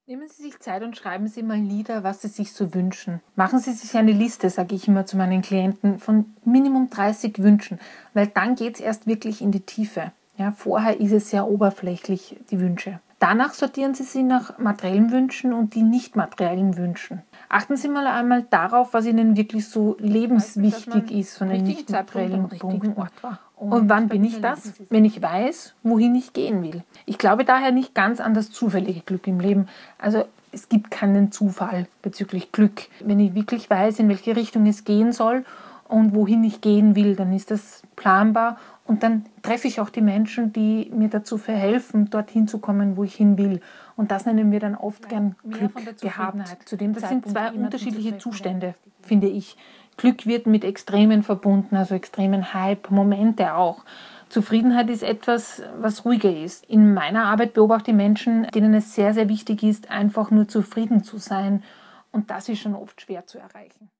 Nehmen Sie sich Zeit und schreiben Sie mal nieder, was Sie sich so wünschen. Machen Sie sich eine Liste, sage ich immer zu meinen Klienten, von Minimum 30 Wünschen, weil dann geht es erst wirklich in die Tiefe. Ja, vorher ist es sehr oberflächlich, die Wünsche. Danach sortieren Sie sie nach materiellen Wünschen und die nicht materiellen Wünschen. Achten Sie mal einmal darauf, was Ihnen wirklich so lebenswichtig ist von den nicht materiellen Punkten. Und wann bin ich das? Wenn ich weiß, wohin ich gehen will. Ich glaube daher nicht ganz an das zufällige Glück im Leben. Also es gibt keinen Zufall bezüglich Glück. Wenn ich wirklich weiß, in welche Richtung es gehen soll und wohin ich gehen will, dann ist das planbar und dann treffe ich auch die Menschen, die mir dazu verhelfen, dorthin zu kommen, wo ich hin will. Und das nennen wir dann oft gern Glück gehabt. Das sind zwei unterschiedliche Zustände, finde ich. Glück wird mit Extremen verbunden, also extremen Hype, Momente auch. Zufriedenheit ist etwas, was ruhiger ist. In meiner Arbeit beobachte ich Menschen, denen es sehr, sehr wichtig ist, einfach nur zufrieden zu sein. Und das ist schon oft schwer zu erreichen.